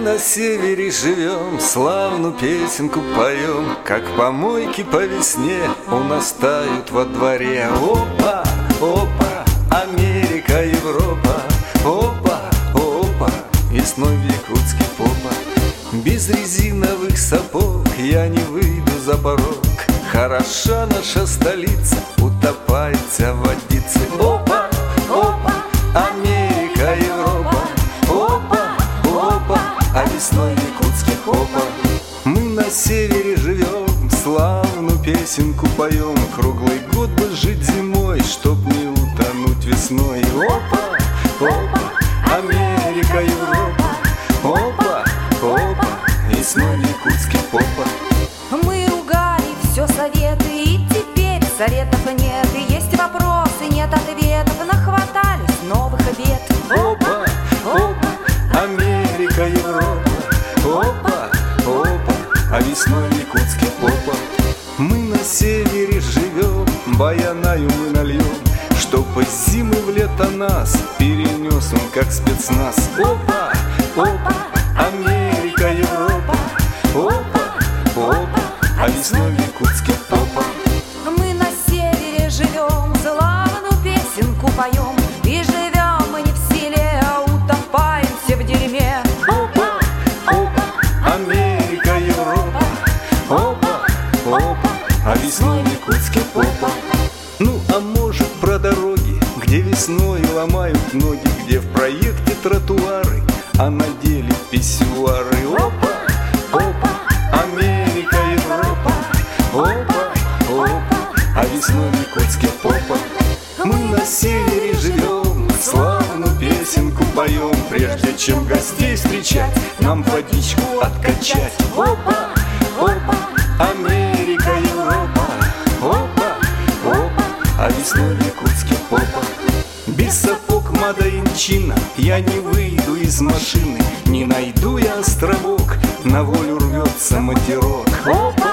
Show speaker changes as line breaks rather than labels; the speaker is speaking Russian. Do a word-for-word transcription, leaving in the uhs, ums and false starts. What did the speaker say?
на севере живем, славную песенку поем, как помойки по весне у нас тают во дворе. Опа, опа, Америка, Европа, опа, опа, весной в Якутске попа. Без резиновых сапог я не выйду за порог. Хороша наша столица, утопает вся в водице. Опа, опа, Америка, Европа, опа, опа, а весной в Якутске попа. Мы на севере живем, славную песенку поем. Круглый год бы жить зимой, чтоб не утонуть весной. Опа, опа, Америка, Европа, опа, опа, весной в Якутске попа.
Мы ругали все советы, и теперь советов нет. И есть вопросы, нет ответов, нахватались новых обед.
Опа, опа, Америка, Европа, опа, опа, а весной в Якутске попа. Мы на севере живем, баянаю мы нальем, чтоб из зимы в лето нас перенес он как спецназ. Опа, опа, Америка, Европа, опа, опа, а весной в Якутске попа.
Мы на севере живем, славную песенку поем. И живем мы не в селе, а утопаемся в дерьме.
Опа, опа, Америка, Европа, опа, опа, а весной в Якутске попа. Ну, а может, про дороги, где весной ломают ноги, где в проекте тротуары, а на деле писсуары. Опа, опа, Америка, Европа, опа, опа, а весной в Якутске попа. Мы на севере живем, славную песенку поем. Прежде чем гостей встречать, нам водичку откачать. Опа, опа, Америка, Европа, опа, опа, а весной в Якутске попа. Без сапог Мада-Инчина я не выйду из машины, не найду я островок, на волю рвется матерок. Опа,